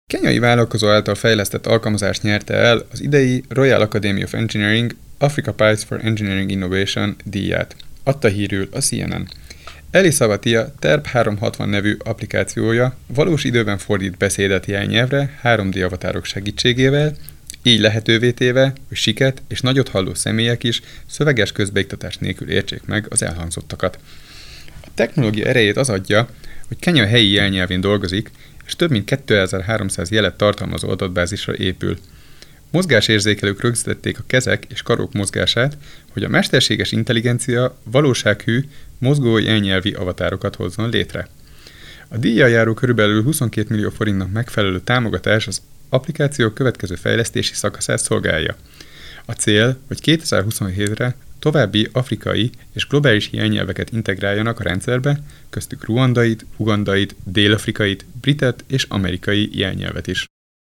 Kenyai vállalkozó által fejlesztett alkalmazás nyerte el az idei Royal Academy of Engineering Africa Prize for Engineering Innovation díját, adta hírül a CNN. Eli Savatia TERP 360 nevű applikációja valós időben fordít beszédet jelnyelvre 3D avatárok segítségével, így lehetővé téve, hogy siket és nagyot halló személyek is szöveges közbeiktatás nélkül értsék meg az elhangzottakat. A technológia erejét az adja, hogy Kenya helyi jelnyelvén dolgozik, és több mint 2300 jelet tartalmazó adatbázisra épül. Mozgásérzékelők rögzítették a kezek és karok mozgását, hogy a mesterséges intelligencia valósághű, mozgó jelnyelvi avatárokat hozzon létre. A díjjal járó körülbelül 22 millió forintnak megfelelő támogatás az applikáció következő fejlesztési szakaszát szolgálja. A cél, hogy 2027-re további afrikai és globális jelnyelveket integráljanak a rendszerbe, köztük ruandait, ugandait, dél-afrikait, britet és amerikai jelnyelvet is.